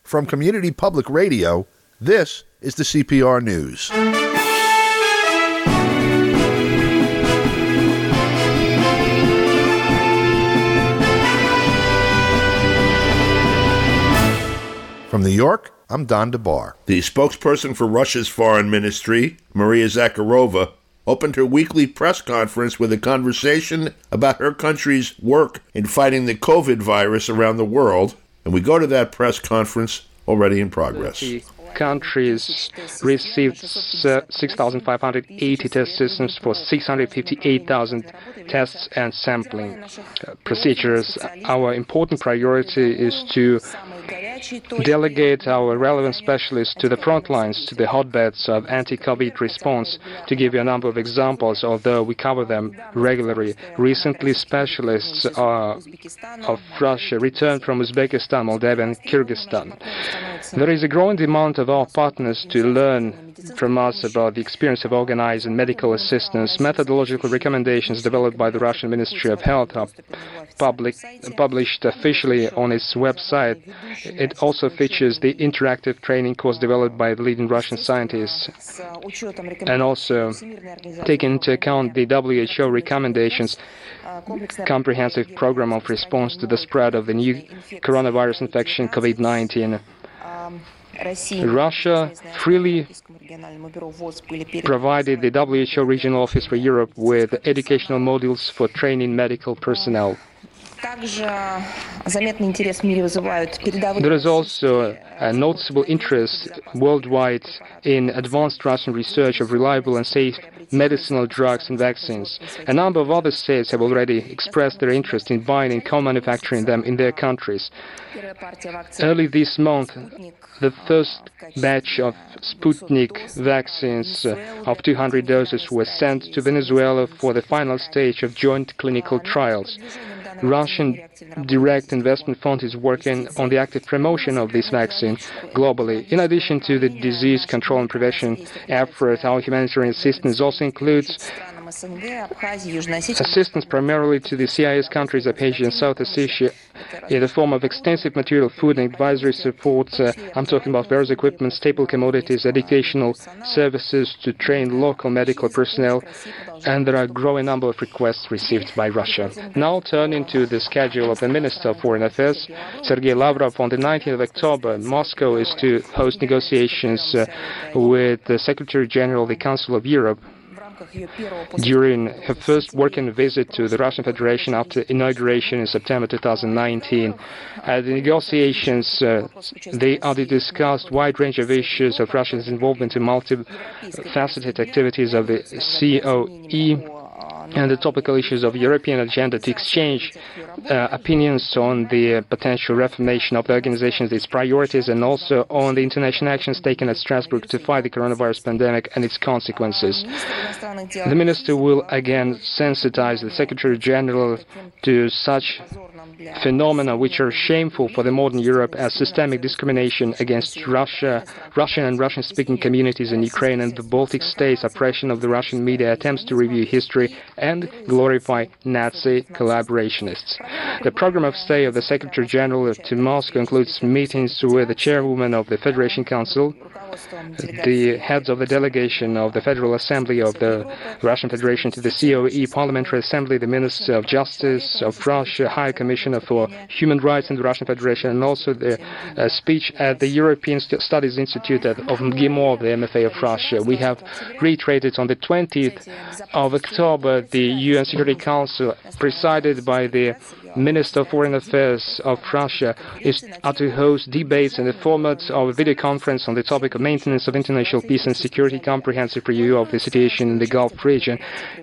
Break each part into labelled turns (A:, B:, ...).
A: From Community Public Radio, this is the CPR News. From New York, I'm Don DeBar.
B: The spokesperson for Russia's foreign ministry, Maria Zakharova, opened her weekly press conference with a conversation about her country's work in fighting the COVID virus around the world, and we go to that press conference already in progress.
C: Countries received 6,580 test systems for 658,000 tests and sampling procedures. Our important priority is to delegate our relevant specialists to the front lines, to the hotbeds of anti-COVID response. To give you a number of examples, although we cover them regularly, recently specialists of Russia returned from Uzbekistan, Moldova, and Kyrgyzstan. There is a growing demand of our partners to learn from us about the experience of organizing medical assistance. Methodological recommendations developed by the Russian Ministry of Health are published officially on its website. It also features the interactive training course developed by the leading Russian scientists, and also taking into account the WHO recommendations, comprehensive program of response to the spread of the new coronavirus infection COVID-19. Russia freely provided the WHO Regional Office for Europe with educational modules for training medical personnel. There is also a noticeable interest worldwide in advanced Russian research of reliable and safe medicinal drugs and vaccines. A number of other states have already expressed their interest in buying and co-manufacturing them in their countries. Early this month, the first batch of Sputnik vaccines of 200 doses was sent to Venezuela for the final stage of joint clinical trials. Russian Direct Investment Fund is working on the active promotion of this vaccine globally. In addition to the disease control and prevention effort, our humanitarian assistance also includes assistance primarily to the CIS countries of Asia and Southeast Asia in the form of extensive material, food and advisory support. I'm talking about various equipment, staple commodities, educational services to train local medical personnel, and there are a growing number of requests received by Russia. Now turning to the schedule of the Minister of Foreign Affairs, Sergei Lavrov, on the 19th of October, Moscow is to host negotiations with the Secretary General of the Council of Europe during her first working visit to the Russian Federation after inauguration in September 2019. At the negotiations, they are to discuss wide range of issues of Russia's involvement in multifaceted activities of the COE and the topical issues of European agenda, to exchange opinions on the potential reformation of the organizations, its priorities, and also on the international actions taken at Strasbourg to fight the coronavirus pandemic and its consequences. The Minister will again sensitize the Secretary General to such phenomena which are shameful for the modern Europe as systemic discrimination against Russian and Russian-speaking communities in Ukraine and the Baltic states, oppression of the Russian media, attempts to review history and glorify Nazi collaborationists. The program of stay of the Secretary General to Moscow includes meetings with the Chairwoman of the Federation Council, the heads of the delegation of the Federal Assembly of the Russian Federation to the COE Parliamentary Assembly, the Minister of Justice of Russia, High Commissioner for Human Rights in the Russian Federation, and also the speech at the European Studies Institute of MGIMO, the MFA of Russia. We have reiterated on the 20th of October the UN Security Council, presided by the Minister of Foreign Affairs of Russia, are to host debates in the format of a video conference on the topic of maintenance of international peace and security, comprehensive review of the situation in the Gulf region.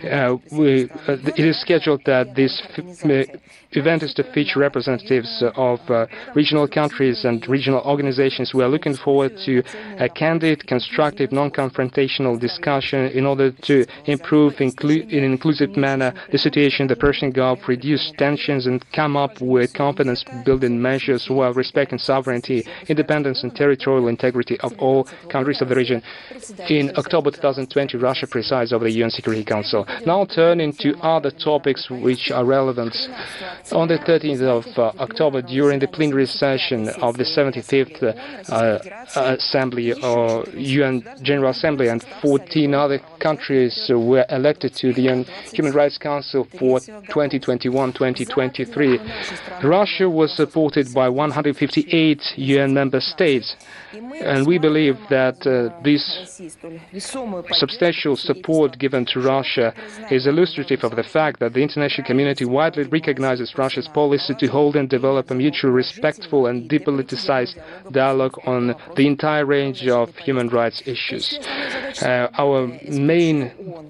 C: It is scheduled that this event is to feature representatives of regional countries and regional organizations. We are looking forward to a candid, constructive, non-confrontational discussion in order to improve in an inclusive manner the situation in the Persian Gulf, reduce tensions and should come up with confidence-building measures while respecting sovereignty, independence and territorial integrity of all countries of the region. In October 2020, Russia presides over the UN Security Council. Now turning to other topics which are relevant. On the 13th of October, during the plenary session of the 75th Assembly or UN General Assembly, and 14 other countries were elected to the UN Human Rights Council for 2021-2023. Russia was supported by 158 UN member states, and we believe that this substantial support given to Russia is illustrative of the fact that the international community widely recognizes Russia's policy to hold and develop a mutually respectful and depoliticized dialogue on the entire range of human rights issues. Our main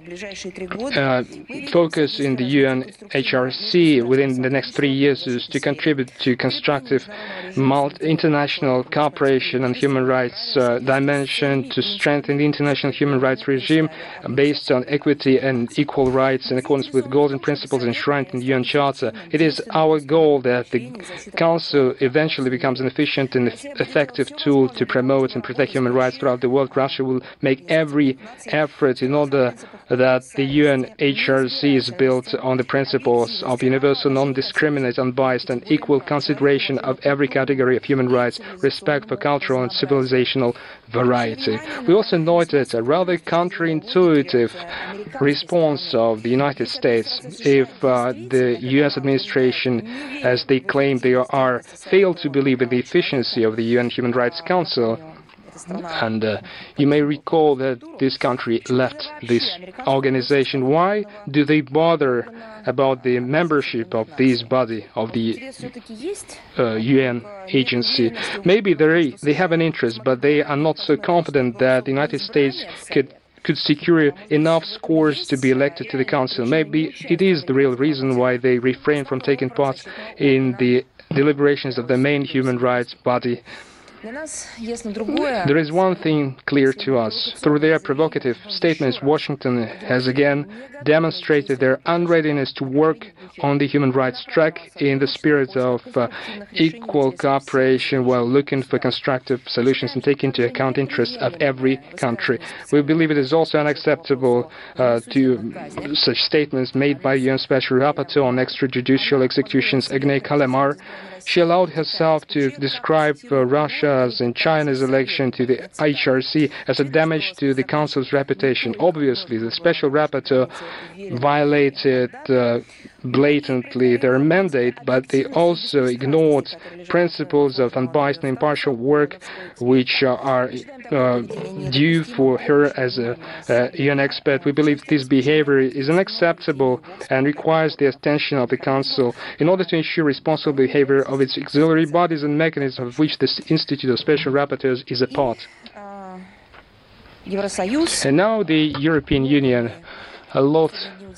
C: focus in the UNHRC within the next 3 years is to contribute to constructive international cooperation and human rights dimension, to strengthen the international human rights regime based on equity and equal rights in accordance with golden principles enshrined in the UN Charter. It is our goal that the Council eventually becomes an efficient and effective tool to promote and protect human rights throughout the world. Russia will make every effort in order that the UNHRC is built on the principles of universal, non-discriminate, unbiased and equal consideration of every category of human rights, respect for cultural and civilizational variety. We also noted a rather counterintuitive response of the United States. If the U.S. administration, as they claim they are, failed to believe in the efficiency of the UN Human Rights Council, and you may recall that this country left this organization. Why do they bother about the membership of this body, of the UN agency? Maybe they have an interest, but they are not so confident that the United States could secure enough scores to be elected to the Council. Maybe it is the real reason why they refrain from taking part in the deliberations of the main human rights body. There is one thing clear to us. Through their provocative statements, Washington has again demonstrated their unreadiness to work on the human rights track in the spirit of equal cooperation while looking for constructive solutions and taking into account interests of every country. We believe it is also unacceptable to such statements made by UN Special Rapporteur on extrajudicial executions, Agnès Callamard. She allowed herself to describe Russia's and China's election to the HRC as a damage to the Council's reputation. Obviously, the Special Rapporteur violated blatantly their mandate, but they also ignored principles of unbiased and impartial work, which are due for her as a UN expert. We believe this behavior is unacceptable and requires the attention of the Council in order to ensure responsible behavior of its auxiliary bodies and mechanisms of which the Institute of Special Rapporteurs is a part. And now the European Union, a lot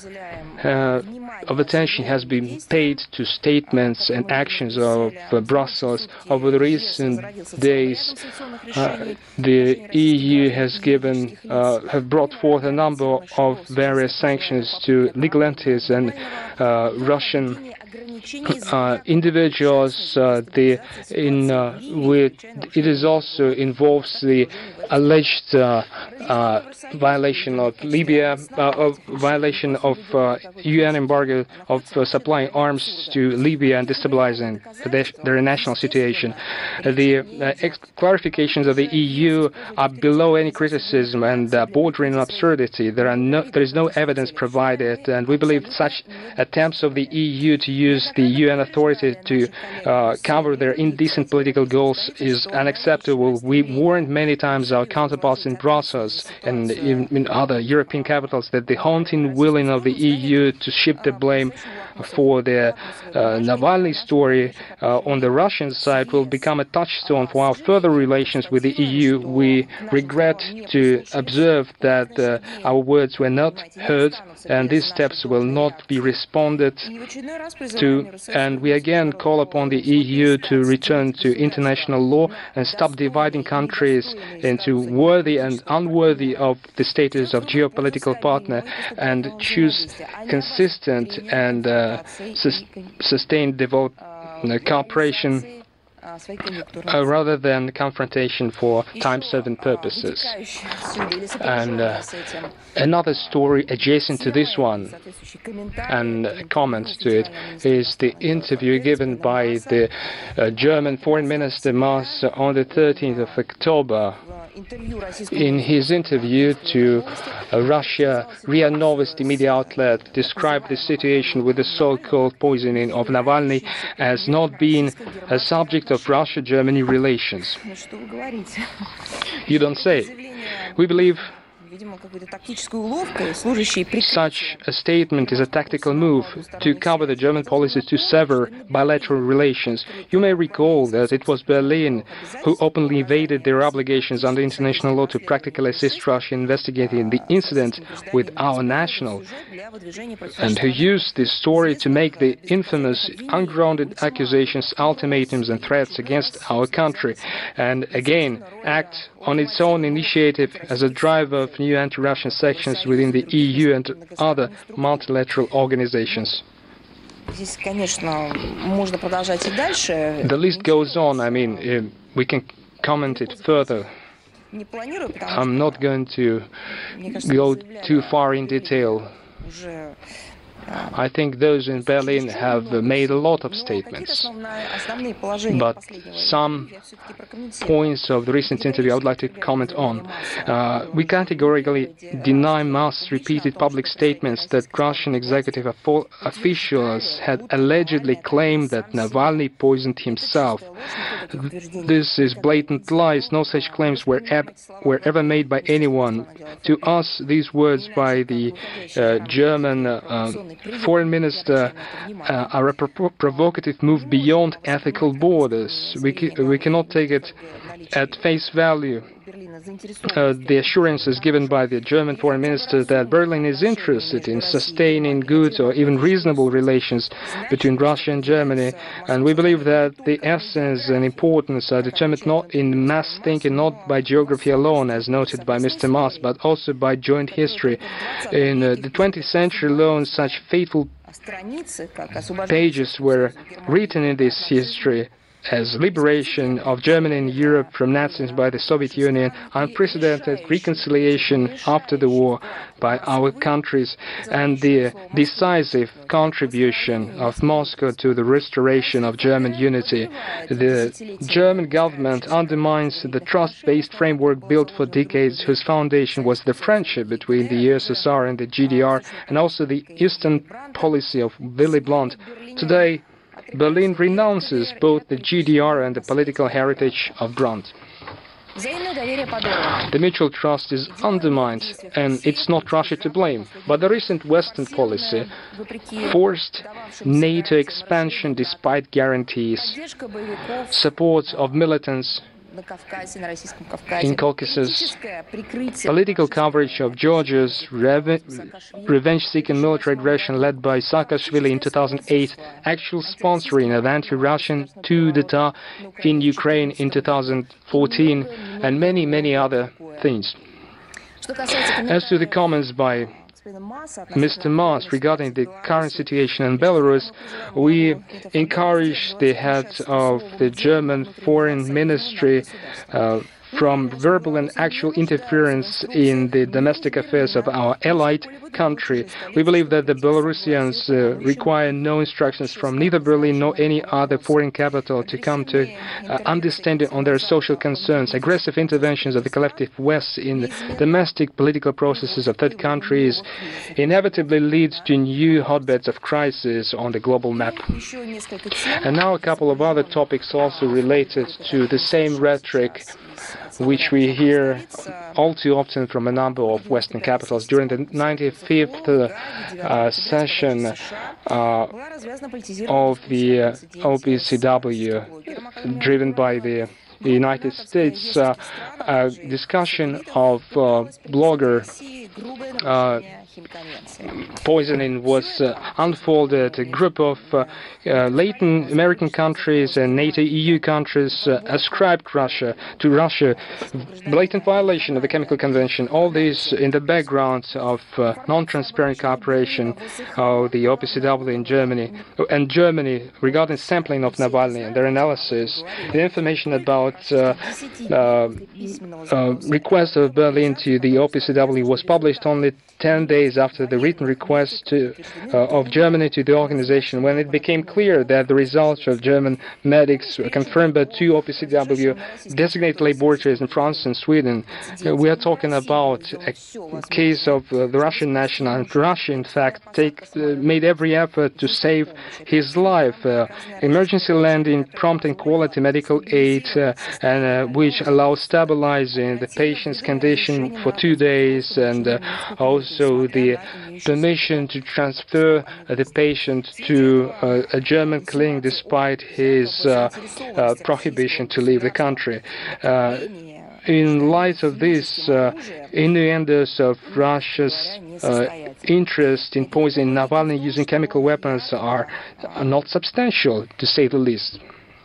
C: of attention has been paid to statements and actions of Brussels. Over the recent days, the EU has have brought forth a number of various sanctions to legal entities and Russian individuals. It is also involves the alleged violation of Libya, violation of UN embargo of supplying arms to Libya and destabilizing their national situation. The clarifications of the EU are below any criticism and bordering on absurdity. There is no evidence provided, and we believe such attempts of the EU to use the UN authority to cover their indecent political goals is unacceptable. We warned many times our counterparts in Brussels and in other European capitals that the haunting willing of the EU to shift the blame for the Navalny story on the Russian side will become a touchstone for our further relations with the EU. We regret to observe that our words were not heard and these steps will not be responded to, and we again call upon the EU to return to international law and stop dividing countries into worthy and unworthy of the status of geopolitical partner and choose consistent development and sustained cooperation rather than confrontation for time-serving purposes. And another story adjacent to this one, and a comment to it, is the interview given by the German Foreign Minister Maas on the 13th of October. In his interview to Russia, RIA Novosti media outlet described the situation with the so-called poisoning of Navalny as not being a subject of Russia-Germany relations. You don't say. We believe such a statement is a tactical move to cover the German policy to sever bilateral relations. You may recall that it was Berlin who openly evaded their obligations under international law to practically assist Russia in investigating the incident with our national, and who used this story to make the infamous ungrounded accusations, ultimatums and threats against our country, and again act on its own initiative as a driver of new anti-Russian sections within the EU and other multilateral organizations. The list goes on. I mean, we can comment it further. I'm not going to go too far in detail. I think those in Berlin have made a lot of statements, but some points of the recent interview I would like to comment on. We categorically deny Maas' repeated public statements that Russian executive officials had allegedly claimed that Navalny poisoned himself. This is blatant lies. No such claims were ever made by anyone. To us, these words by the German Foreign Minister are a provocative move beyond ethical borders. We cannot take it at face value. The assurances given by the German Foreign Minister that Berlin is interested in sustaining good or even reasonable relations between Russia and Germany, and we believe that the essence and importance are determined not in mass thinking, not by geography alone, as noted by Mr. Maas, but also by joint history. In the 20th century alone, such fateful pages were written in this history, as liberation of Germany and Europe from Nazis by the Soviet Union, unprecedented reconciliation after the war by our countries, and the decisive contribution of Moscow to the restoration of German unity. The German government undermines the trust-based framework built for decades, whose foundation was the friendship between the USSR and the GDR, and also the Eastern policy of Willy Brandt. Today, Berlin renounces both the GDR and the political heritage of Brandt. The mutual trust is undermined, and it's not Russia to blame. But the recent Western policy forced NATO expansion despite guarantees, support of militants in Caucasus, political coverage of Georgia's revenge-seeking military aggression led by Saakashvili in 2008, actual sponsoring of anti-Russian coup d'etat in Ukraine in 2014, and many, many other things. As to the comments by Mr. Maas regarding the current situation in Belarus, we encourage the head of the German Foreign Ministry from verbal and actual interference in the domestic affairs of our allied country. We believe that the Belarusians require no instructions from neither Berlin nor any other foreign capital to come to understanding on their social concerns. Aggressive interventions of the collective West in domestic political processes of third countries inevitably leads to new hotbeds of crisis on the global map. And now a couple of other topics also related to the same rhetoric which we hear all too often from a number of Western capitals. During the 95th session of the OPCW, driven by the United States, discussion of blogger poisoning was unfolded. A group of Latin American countries and NATO EU countries ascribed to Russia blatant violation of the Chemical Convention. All this in the background of non-transparent cooperation of the OPCW in Germany regarding sampling of Navalny and their analysis. The information about request of Berlin to the OPCW was published only 10 days after the written request of Germany to the organization, when it became clear that the results of German medics were confirmed by two OPCW designated laboratories in France and Sweden. We are talking about a case of the Russian national, and Russia, in fact, made every effort to save his life. Emergency landing, prompt and quality medical aid, and which allows stabilizing the patient's condition for 2 days, and also the permission to transfer the patient to a German clinic despite his prohibition to leave the country. In light of this, innuendos of Russia's interest in poisoning Navalny using chemical weapons are not substantial, to say the least.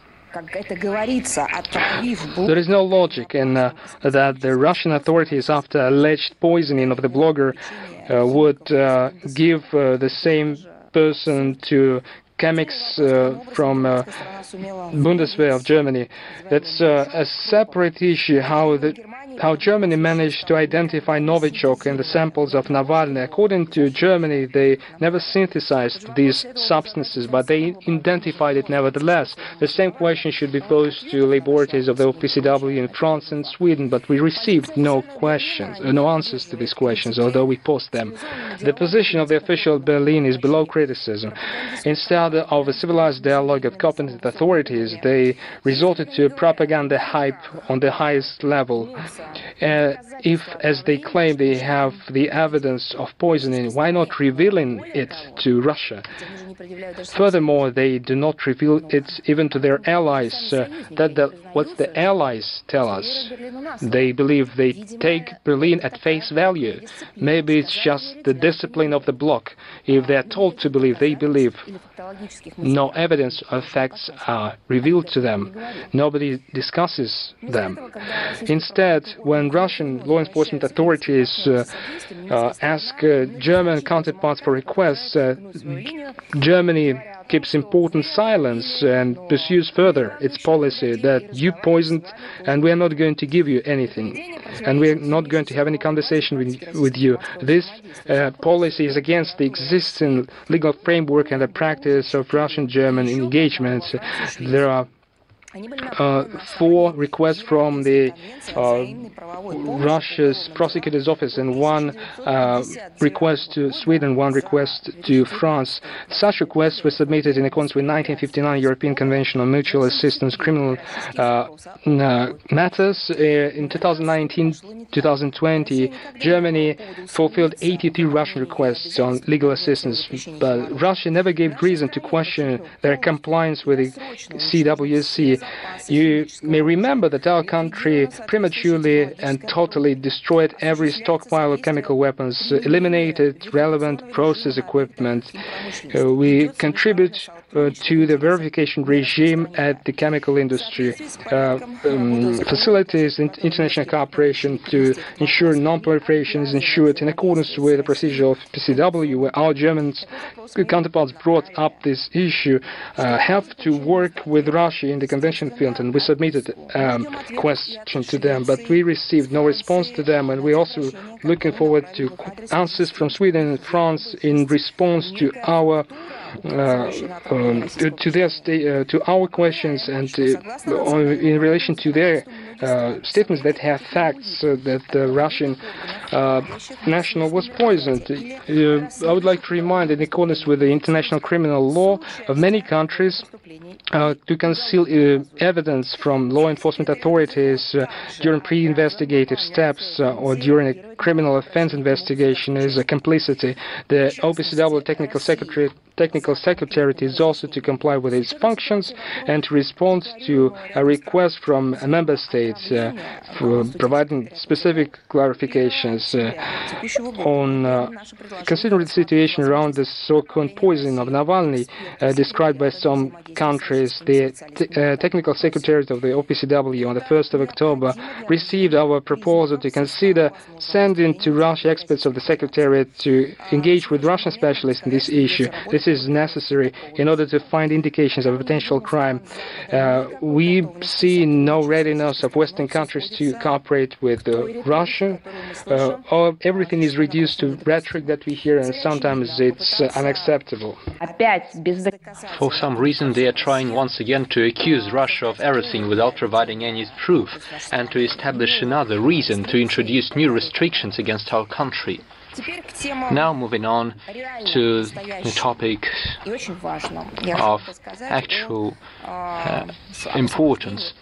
C: There is no logic in that the Russian authorities, after alleged poisoning of the blogger, would give the same person to chemics from Bundeswehr of Germany. That's a separate issue, how Germany managed to identify Novichok in the samples of Navalny. According to Germany, they never synthesized these substances, but they identified it nevertheless. The same question should be posed to laboratories of the OPCW in France and Sweden, but we received no answers to these questions, although we posed them. The position of the official Berlin is below criticism. Instead of a civilized dialogue of competent authorities, they resorted to propaganda hype on the highest level. If, as they claim, they have the evidence of poisoning, why not revealing it to Russia? Furthermore, they do not reveal it even to their allies. What the allies tell us, they believe they take Berlin at face value. Maybe it's just the discipline of the bloc. If they are told to believe, they believe. No evidence or facts are revealed to them. Nobody discusses them. Instead, when Russian law enforcement authorities ask German counterparts for requests, Germany keeps important silence and pursues further its policy that you poisoned and we are not going to give you anything, and we are not going to have any conversation with you. This policy is against the existing legal framework and the practice of Russian-German engagements. There are 4 requests from the Russia's prosecutor's office and 1 request to Sweden, 1 request to France. Such requests were submitted in accordance with 1959 European Convention on Mutual Assistance Criminal Matters. In 2019-2020, Germany fulfilled 83 Russian requests on legal assistance, but Russia never gave reason to question their compliance with the CWC. You may remember that our country prematurely and totally destroyed every stockpile of chemical weapons, eliminated relevant process equipment. We contribute to the verification regime at the chemical industry, facilities international cooperation to ensure non-proliferation is ensured in accordance with the procedure of PCW, where our German counterparts brought up this issue, have to work with Russia in the convention field, and we submitted a question to them, but we received no response to them, and we're also looking forward to answers from Sweden and France in response to our to our questions and in relation to their statements that have facts that the Russian national was poisoned. I would like to remind, in accordance with the international criminal law of many countries, to conceal evidence from law enforcement authorities during pre-investigative steps or during a criminal offense investigation is a complicity. The OPCW Technical Technical Secretariat is also to comply with its functions and to respond to a request from member states for providing specific clarifications on considering the situation around the so-called poisoning of Navalny described by some countries. The Technical Secretariat of the OPCW on the 1st of October received our proposal to consider sending to Russia experts of the Secretariat to engage with Russian specialists in this issue. This is necessary in order to find indications of a potential crime. We see no readiness of Western countries to cooperate with Russia. Everything is reduced to rhetoric that we hear, and sometimes it's unacceptable.
D: For some reason, they are trying once again to accuse Russia of everything without providing any proof, and to establish another reason to introduce new restrictions against our country. Now moving on to the topic of actual importance.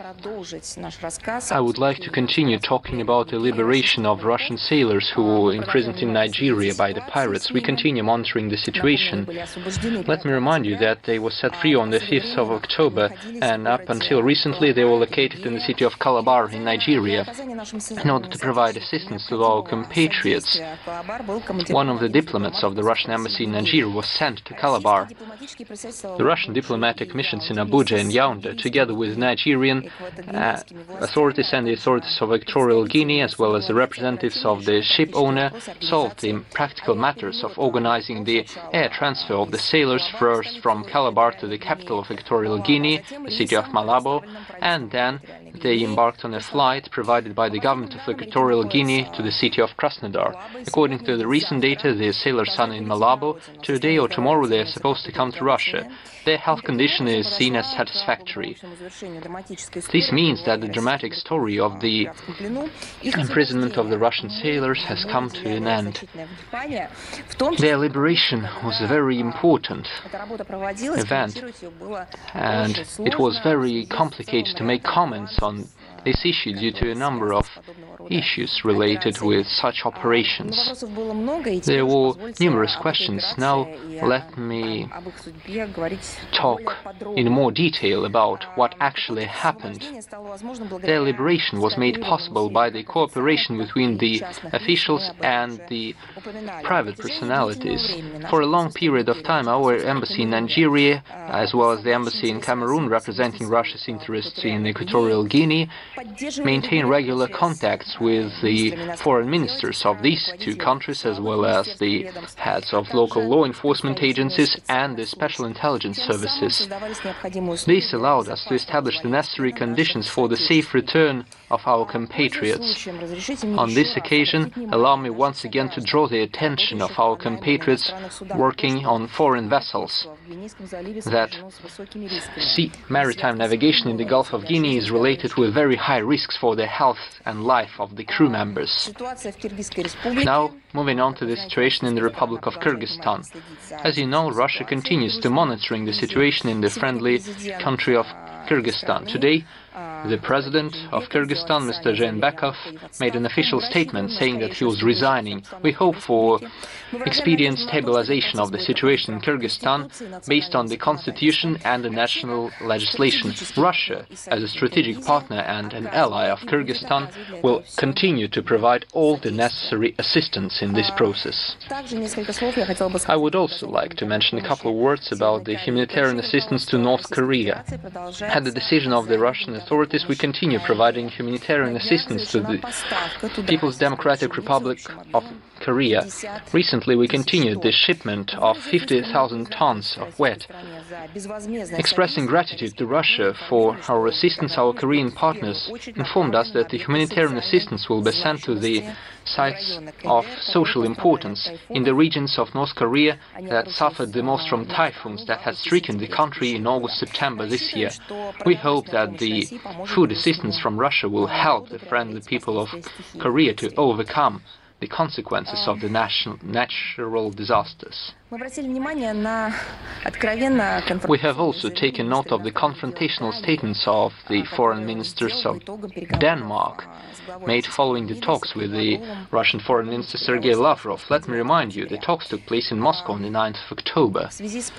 D: I would like to continue talking about the liberation of Russian sailors who were imprisoned in Nigeria by the pirates. We continue monitoring the situation. Let me remind you that they were set free on the 5th of October, and up until recently they were located in the city of Calabar in Nigeria in order to provide assistance to our compatriots. One of the diplomats of the Russian embassy in Nigeria was sent to Calabar. The Russian diplomatic missions in Abuja and Yaoundé, together with Nigerian authorities and the authorities of Equatorial Guinea, as well as the representatives of the ship owner, solved the practical matters of organizing the air transfer of the sailors first from Calabar to the capital of Equatorial Guinea, the city of Malabo, and then they embarked on a flight provided by the government of Equatorial Guinea to the city of Krasnodar. According to the recent data, the sailors are in Malabo. Today or tomorrow they are supposed to come to Russia. Their health condition is seen as satisfactory. This means that the dramatic story of the imprisonment of the Russian sailors has come to an end. Their liberation was a very important event, and it was very complicated to make comments on this issue due to a number of issues related with such operations. There were numerous questions. Now let me talk in more detail about what actually happened. Their liberation was made possible by the cooperation between the officials and the private personalities. For a long period of time, our embassy in Nigeria, as well as the embassy in Cameroon, representing Russia's interests in Equatorial Guinea, maintain regular contacts with the foreign ministers of these two countries, as well as the heads of local law enforcement agencies and the special intelligence services. This allowed us to establish the necessary conditions for the safe return of our compatriots. On this occasion, allow me once again to draw the attention of our compatriots working on foreign vessels that maritime navigation in the Gulf of Guinea is related with very high risks for the health and life of the crew members. Now, moving on to the situation in the Republic of Kyrgyzstan. As you know, Russia continues to monitoring the situation in the friendly country of Kyrgyzstan. Today, the president of Kyrgyzstan, Mr. Jeenbekov, made an official statement saying that he was resigning. We hope for expedient stabilization of the situation in Kyrgyzstan based on the constitution and the national legislation. Russia, as a strategic partner and an ally of Kyrgyzstan, will continue to provide all the necessary assistance in this process. I would also like to mention a couple of words about the humanitarian assistance to North Korea. At the decision of the Russian authorities, we continue providing humanitarian assistance to the People's Democratic Republic of Korea. Recently, we continued the shipment of 50,000 tons of wheat. Expressing gratitude to Russia for our assistance, our Korean partners informed us that the humanitarian assistance will be sent to the sites of social importance in the regions of North Korea that suffered the most from typhoons that had stricken the country in August-September this year. We hope that the food assistance from Russia will help the friendly people of Korea to overcome the consequences of the natural disasters. We have also taken note of the confrontational statements of the foreign ministers of Denmark made following the talks with the Russian Foreign Minister Sergei Lavrov. Let me remind you, the talks took place in Moscow on the 9th of October.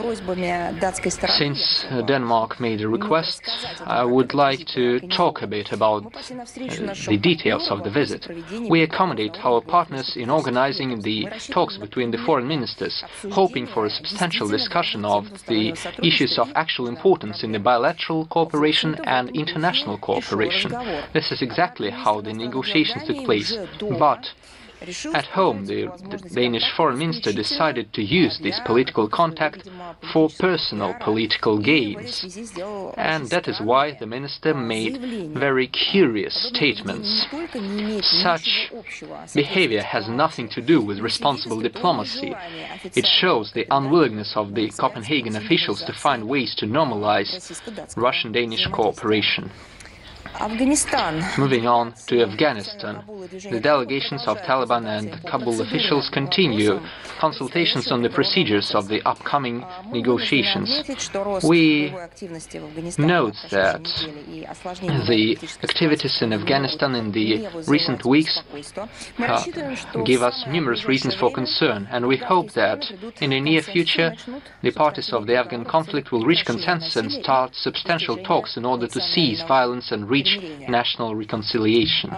D: Since Denmark made a request, I would like to talk a bit about the details of the visit. We accommodate our partners in organizing the talks between the foreign ministers, hoping for a substantial discussion of the issues of actual importance in the bilateral cooperation and international cooperation. This is exactly how the negotiations took place. But at home, the Danish foreign minister decided to use this political contact for personal political gains. And that is why the minister made very curious statements. Such behavior has nothing to do with responsible diplomacy. It shows the unwillingness of the Copenhagen officials to find ways to normalize Russian-Danish cooperation. Moving on to Afghanistan, the delegations of Taliban and Kabul officials continue consultations on the procedures of the upcoming negotiations. We note that the activities in Afghanistan in the recent weeks give us numerous reasons for concern, and we hope that in the near future the parties of the Afghan conflict will reach consensus and start substantial talks in order to cease violence and reach national reconciliation.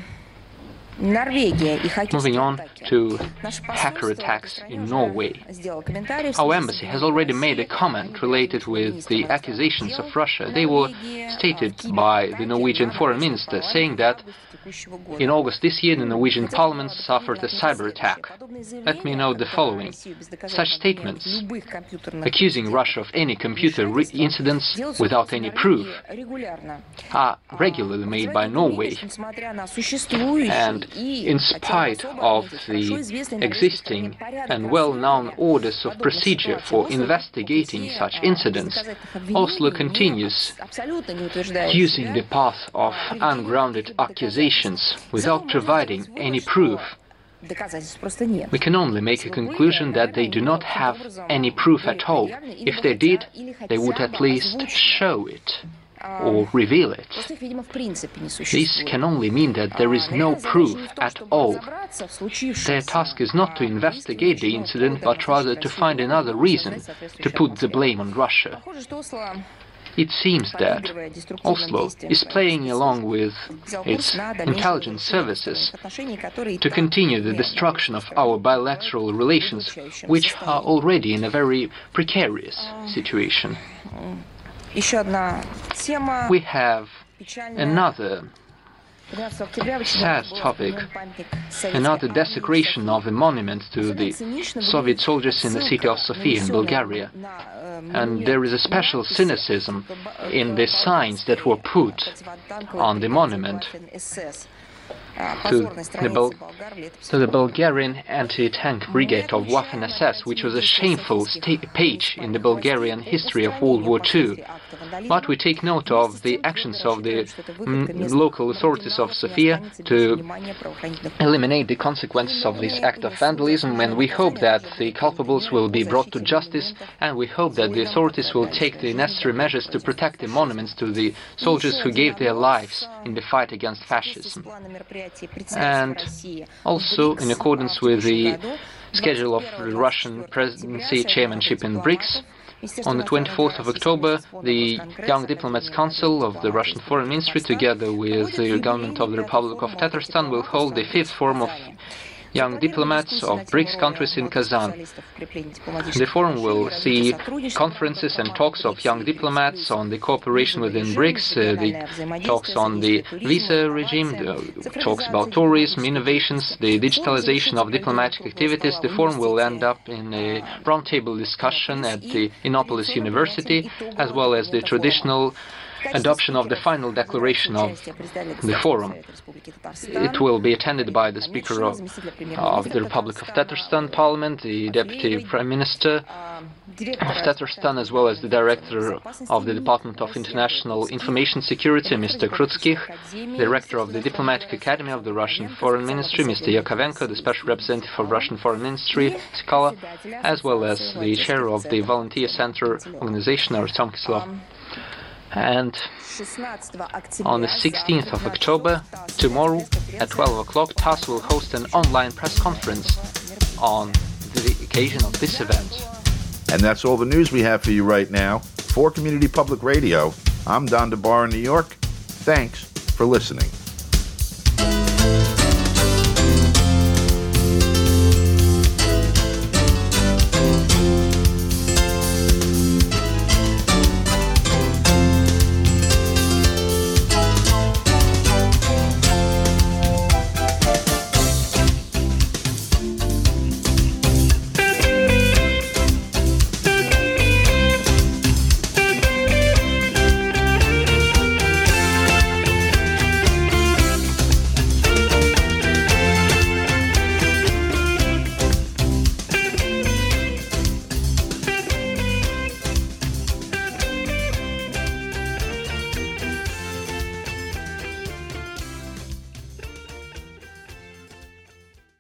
D: Moving on to hacker attacks in Norway. Our embassy has already made a comment related with the accusations of Russia. They were stated by the Norwegian foreign minister, saying that in August this year the Norwegian parliament suffered a cyber attack. Let me note the following. Such statements, accusing Russia of any computer incidents without any proof, are regularly made by Norway. And in spite of the existing and well-known orders of procedure for investigating such incidents, Oslo continues using the path of ungrounded accusations without providing any proof. We can only make a conclusion that they do not have any proof at all. If they did, they would at least show it or reveal it. This can only mean that there is no proof at all. Their task is not to investigate the incident, but rather to find another reason to put the blame on Russia. It seems that Oslo is playing along with its intelligence services to continue the destruction of our bilateral relations, which are already in a very precarious situation. We have another sad topic, another desecration of a monument to the Soviet soldiers in the city of Sofia in Bulgaria. And there is a special cynicism in the signs that were put on the monument to the Bulgarian anti-tank brigade of Waffen-SS, which was a shameful page in the Bulgarian history of World War II. But we take note of the actions of the local authorities of Sofia to eliminate the consequences of this act of vandalism, and we hope that the culpables will be brought to justice, and we hope that the authorities will take the necessary measures to protect the monuments to the soldiers who gave their lives in the fight against fascism. And also, in accordance with the schedule of the Russian presidency chairmanship in BRICS, on the 24th of October, the Young Diplomats Council of the Russian Foreign Ministry, together with the government of the Republic of Tatarstan, will hold the 5th Forum of Young Diplomats of BRICS countries in Kazan. The forum will see conferences and talks of young diplomats on the cooperation within BRICS, the talks on the visa regime, the talks about tourism, innovations, the digitalization of diplomatic activities. The forum will end up in a roundtable discussion at the Innopolis University, as well as the traditional adoption of the final declaration of the forum. It will be attended by the Speaker of the Republic of Tatarstan Parliament, the Deputy Prime Minister of Tatarstan, as well as the Director of the Department of International Information Security, Mr. Krutskih, the Director of the Diplomatic Academy of the Russian Foreign Ministry, Mr. Yakovenko, the Special Representative of Russian Foreign Ministry, Skala, as well as the Chair of the Volunteer Center organization, Artyom Kislov. And on the 16th of October, tomorrow at 12 o'clock, TASS will host an online press conference on the occasion of this event.
A: And that's all the news we have for you right now. For Community Public Radio, I'm Don DeBar in New York. Thanks for listening.